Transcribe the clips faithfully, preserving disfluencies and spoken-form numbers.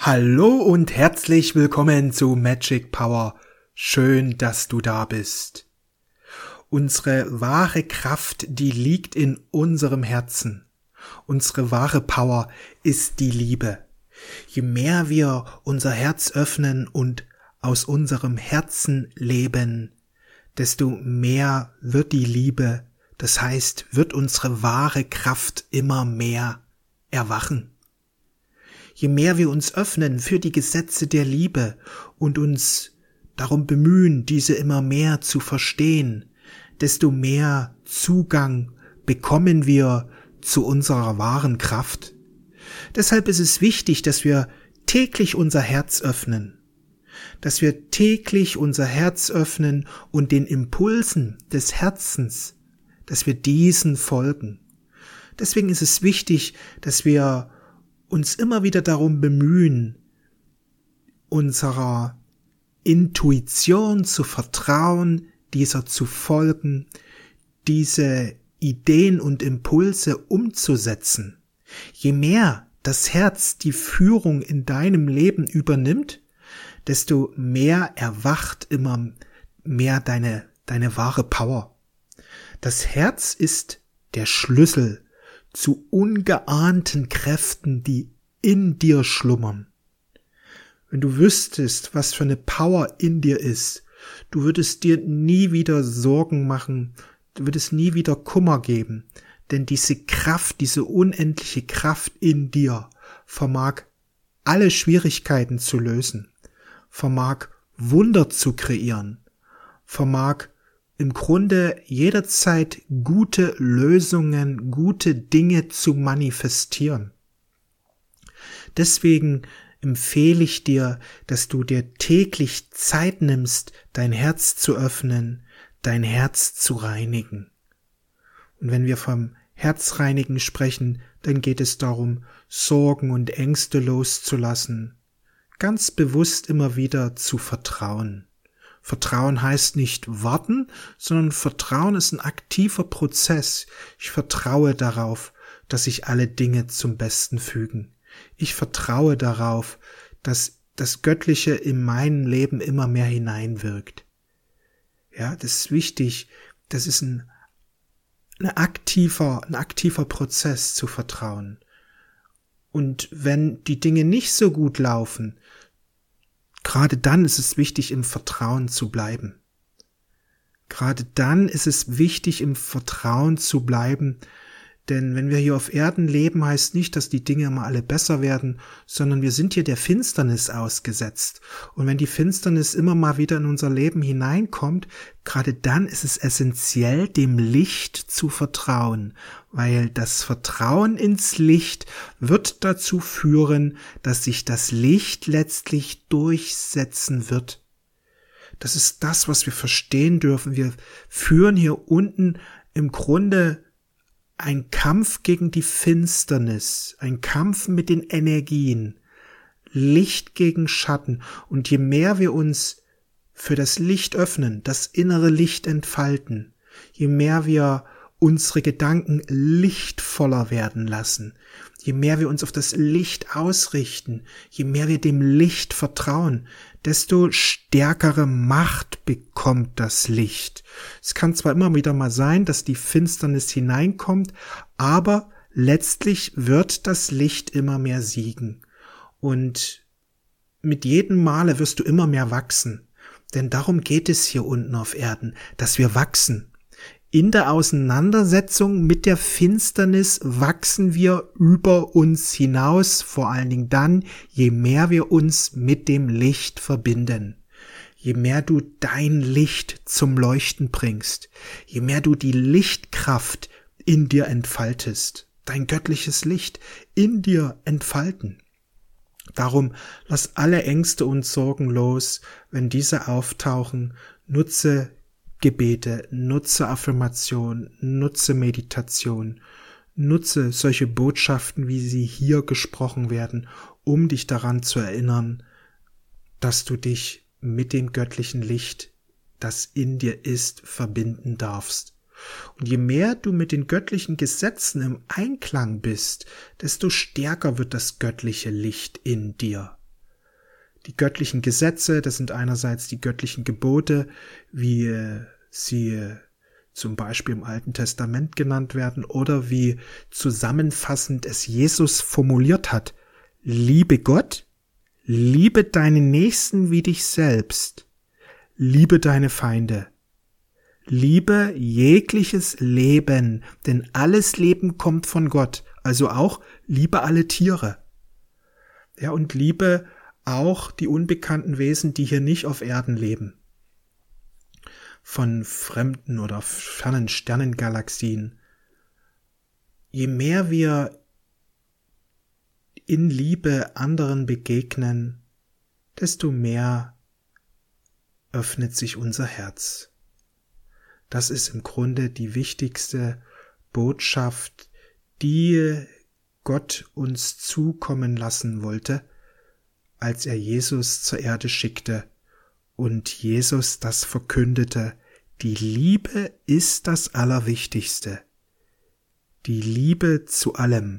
Hallo und herzlich willkommen zu Magic Power. Schön, dass du da bist. Unsere wahre Kraft, die liegt in unserem Herzen. Unsere wahre Power ist die Liebe. Je mehr wir unser Herz öffnen und aus unserem Herzen leben, desto mehr wird die Liebe, das heißt, wird unsere wahre Kraft immer mehr erwachen. Je mehr wir uns öffnen für die Gesetze der Liebe und uns darum bemühen, diese immer mehr zu verstehen, desto mehr Zugang bekommen wir zu unserer wahren Kraft. Deshalb ist es wichtig, dass wir täglich unser Herz öffnen, dass wir täglich unser Herz öffnen und den Impulsen des Herzens, dass wir diesen folgen. Deswegen ist es wichtig, dass wir uns immer wieder darum bemühen, unserer Intuition zu vertrauen, dieser zu folgen, diese Ideen und Impulse umzusetzen. Je mehr das Herz die Führung in deinem Leben übernimmt, desto mehr erwacht immer mehr deine, deine wahre Power. Das Herz ist der Schlüssel zu ungeahnten Kräften, die in dir schlummern. Wenn du wüsstest, was für eine Power in dir ist, du würdest dir nie wieder Sorgen machen, du würdest nie wieder Kummer geben, denn diese Kraft, diese unendliche Kraft in dir vermag alle Schwierigkeiten zu lösen, vermag Wunder zu kreieren, vermag im Grunde jederzeit gute Lösungen, gute Dinge zu manifestieren. Deswegen empfehle ich dir, dass du dir täglich Zeit nimmst, dein Herz zu öffnen, dein Herz zu reinigen. Und wenn wir vom Herzreinigen sprechen, dann geht es darum, Sorgen und Ängste loszulassen, ganz bewusst immer wieder zu vertrauen. Vertrauen heißt nicht warten, sondern Vertrauen ist ein aktiver Prozess. Ich vertraue darauf, dass sich alle Dinge zum Besten fügen. Ich vertraue darauf, dass das Göttliche in meinem Leben immer mehr hineinwirkt. Ja, das ist wichtig. Das ist ein, ein aktiver, ein aktiver Prozess zu vertrauen. Und wenn die Dinge nicht so gut laufen, gerade dann ist es wichtig, im Vertrauen zu bleiben. Gerade dann ist es wichtig, im Vertrauen zu bleiben, denn wenn wir hier auf Erden leben, heißt nicht, dass die Dinge immer alle besser werden, sondern wir sind hier der Finsternis ausgesetzt. Und wenn die Finsternis immer mal wieder in unser Leben hineinkommt, gerade dann ist es essentiell, dem Licht zu vertrauen, weil das Vertrauen ins Licht wird dazu führen, dass sich das Licht letztlich durchsetzen wird. Das ist das, was wir verstehen dürfen. Wir führen hier unten im Grunde ein Kampf gegen die Finsternis, ein Kampf mit den Energien, Licht gegen Schatten. Und je mehr wir uns für das Licht öffnen, das innere Licht entfalten, je mehr wir unsere Gedanken lichtvoller werden lassen, je mehr wir uns auf das Licht ausrichten, je mehr wir dem Licht vertrauen, desto stärkere Macht bekommt das Licht. Es kann zwar immer wieder mal sein, dass die Finsternis hineinkommt, aber letztlich wird das Licht immer mehr siegen. Und mit jedem Male wirst du immer mehr wachsen. Denn darum geht es hier unten auf Erden, dass wir wachsen. In der Auseinandersetzung mit der Finsternis wachsen wir über uns hinaus, vor allen Dingen dann, je mehr wir uns mit dem Licht verbinden. Je mehr du dein Licht zum Leuchten bringst, je mehr du die Lichtkraft in dir entfaltest, dein göttliches Licht in dir entfalten. Darum lass alle Ängste und Sorgen los, wenn diese auftauchen, nutze Gebete, nutze Affirmation, nutze Meditation, nutze solche Botschaften, wie sie hier gesprochen werden, um dich daran zu erinnern, dass du dich mit dem göttlichen Licht, das in dir ist, verbinden darfst. Und je mehr du mit den göttlichen Gesetzen im Einklang bist, desto stärker wird das göttliche Licht in dir. die göttlichen Gesetze, das sind einerseits die göttlichen Gebote, wie äh, sie äh, zum Beispiel im Alten Testament genannt werden, oder wie zusammenfassend es Jesus formuliert hat: Liebe Gott, liebe deinen Nächsten wie dich selbst, liebe deine Feinde, liebe jegliches Leben, denn alles Leben kommt von Gott, also auch liebe alle Tiere. Ja, und liebe auch die unbekannten Wesen, die hier nicht auf Erden leben, von fremden oder fernen Sternengalaxien. Je mehr wir in Liebe anderen begegnen, desto mehr öffnet sich unser Herz. Das ist im Grunde die wichtigste Botschaft, die Gott uns zukommen lassen wollte, als er Jesus zur Erde schickte und Jesus das verkündete: Die Liebe ist das Allerwichtigste. Die Liebe zu allem.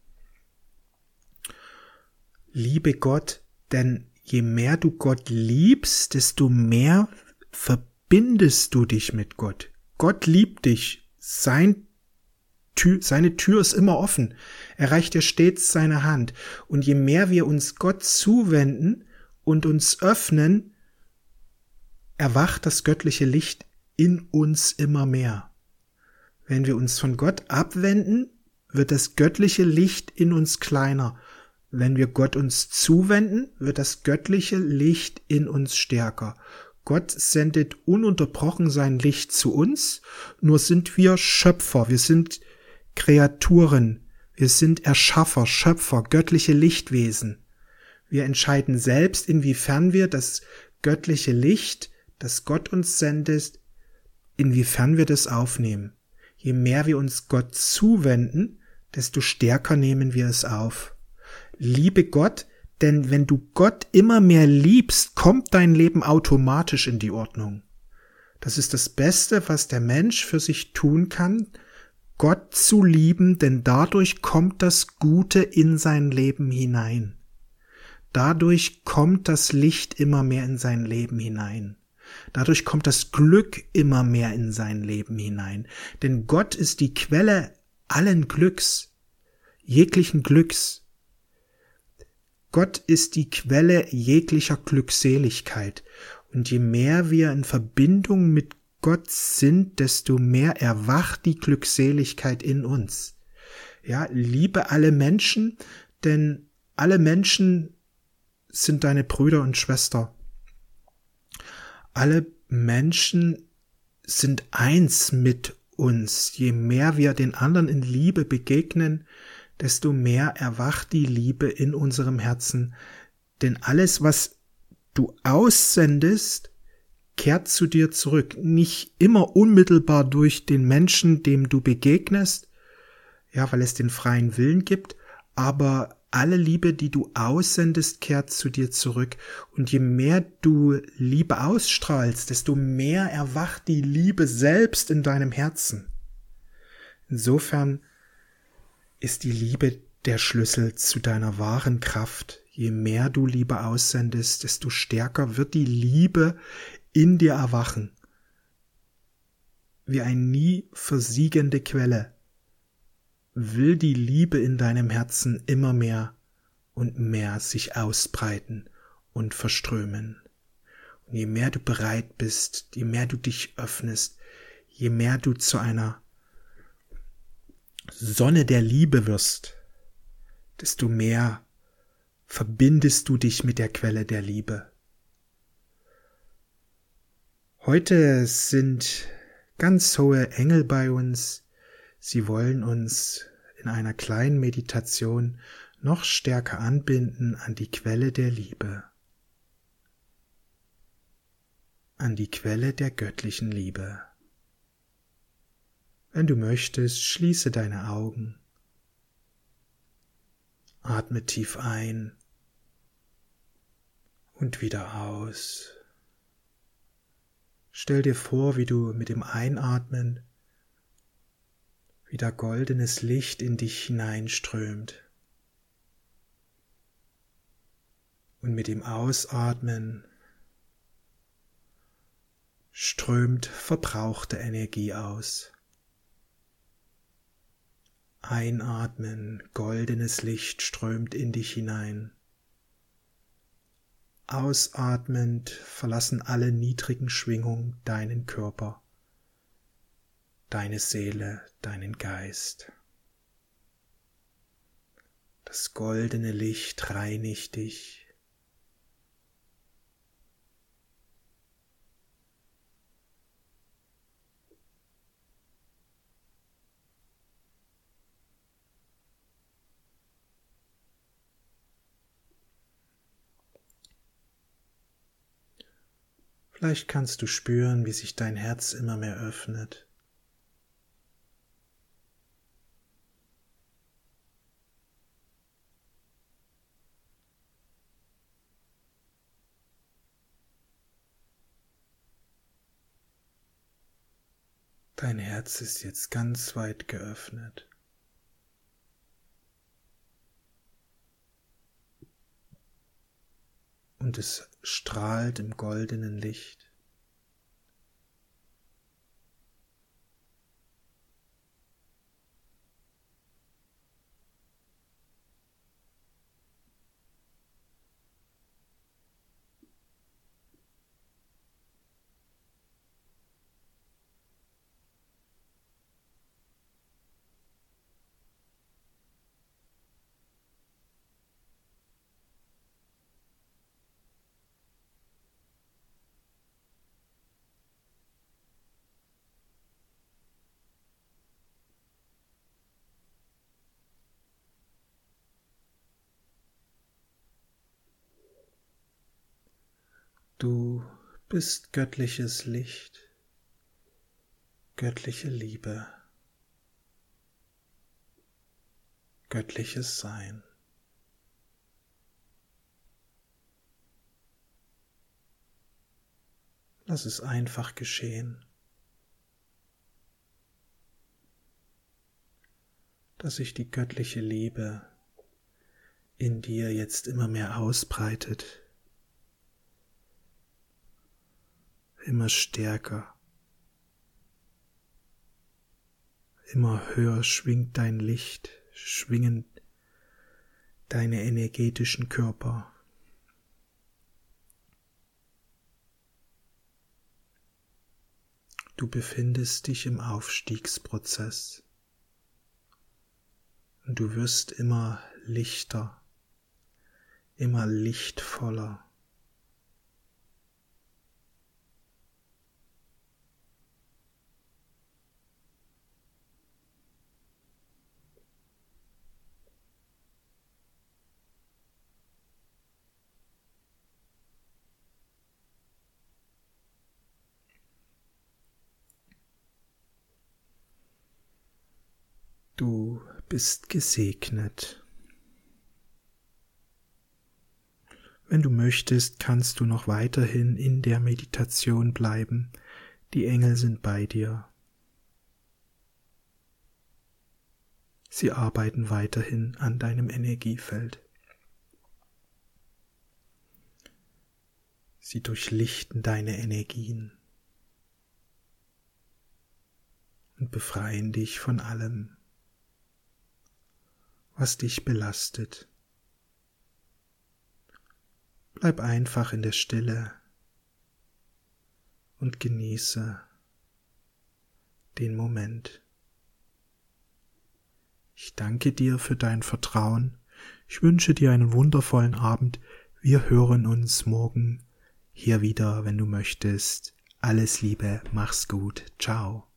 Liebe Gott, denn je mehr du Gott liebst, desto mehr verbindest du dich mit Gott. Gott liebt dich. Sein Tür, seine Tür ist immer offen. Er reicht dir stets seine Hand. Und je mehr wir uns Gott zuwenden und uns öffnen, erwacht das göttliche Licht in uns immer mehr. Wenn wir uns von Gott abwenden, wird das göttliche Licht in uns kleiner. Wenn wir Gott uns zuwenden, wird das göttliche Licht in uns stärker. Gott sendet ununterbrochen sein Licht zu uns, nur sind wir Schöpfer, wir sind Kreaturen, wir sind Erschaffer, Schöpfer, göttliche Lichtwesen. Wir entscheiden selbst, inwiefern wir das göttliche Licht, das Gott uns sendet, inwiefern wir das aufnehmen. Je mehr wir uns Gott zuwenden, desto stärker nehmen wir es auf. Liebe Gott, denn wenn du Gott immer mehr liebst, kommt dein Leben automatisch in die Ordnung. Das ist das Beste, was der Mensch für sich tun kann, Gott zu lieben, denn dadurch kommt das Gute in sein Leben hinein. Dadurch kommt das Licht immer mehr in sein Leben hinein. Dadurch kommt das Glück immer mehr in sein Leben hinein. Denn Gott ist die Quelle allen Glücks, jeglichen Glücks. Gott ist die Quelle jeglicher Glückseligkeit. Und je mehr wir in Verbindung mit Gott sind, desto mehr erwacht die Glückseligkeit in uns. Ja, liebe alle Menschen, denn alle Menschen sind deine Brüder und Schwester. Alle Menschen sind eins mit uns. Je mehr wir den anderen in Liebe begegnen, desto mehr erwacht die Liebe in unserem Herzen. Denn alles, was du aussendest, kehrt zu dir zurück. Nicht immer unmittelbar durch den Menschen, dem du begegnest, ja, weil es den freien Willen gibt, aber alle Liebe, die du aussendest, kehrt zu dir zurück. Und je mehr du Liebe ausstrahlst, desto mehr erwacht die Liebe selbst in deinem Herzen. Insofern ist die Liebe der Schlüssel zu deiner wahren Kraft. Je mehr du Liebe aussendest, desto stärker wird die Liebe in dir erwachen. Wie eine nie versiegende Quelle will die Liebe in deinem Herzen immer mehr und mehr sich ausbreiten und verströmen. Und je mehr du bereit bist, je mehr du dich öffnest, je mehr du zu einer Sonne der Liebe wirst, desto mehr verbindest du dich mit der Quelle der Liebe. Heute sind ganz hohe Engel bei uns. Sie wollen uns in einer kleinen Meditation noch stärker anbinden an die Quelle der Liebe, an die Quelle der göttlichen Liebe. Wenn du möchtest, schließe deine Augen, atme tief ein und wieder aus. Stell dir vor, wie du mit dem Einatmen wieder goldenes Licht in dich hineinströmt. Und mit dem Ausatmen strömt verbrauchte Energie aus. Einatmen, goldenes Licht strömt in dich hinein. Ausatmend verlassen alle niedrigen Schwingungen deinen Körper, deine Seele, deinen Geist. Das goldene Licht reinigt dich. Vielleicht kannst du spüren, wie sich dein Herz immer mehr öffnet. Dein Herz ist jetzt ganz weit geöffnet. Und es strahlt im goldenen Licht. Du bist göttliches Licht, göttliche Liebe, göttliches Sein. Lass es einfach geschehen, dass sich die göttliche Liebe in dir jetzt immer mehr ausbreitet. Immer stärker, immer höher schwingt dein Licht, schwingen deine energetischen Körper. Du befindest dich im Aufstiegsprozess und du wirst immer lichter, immer lichtvoller. Du bist gesegnet. Wenn du möchtest, kannst du noch weiterhin in der Meditation bleiben. Die Engel sind bei dir. Sie arbeiten weiterhin an deinem Energiefeld. Sie durchlichten deine Energien und befreien dich von allem, was dich belastet. Bleib einfach in der Stille und genieße den Moment. Ich danke dir für dein Vertrauen. Ich wünsche dir einen wundervollen Abend. Wir hören uns morgen hier wieder, wenn du möchtest. Alles Liebe, mach's gut. Ciao.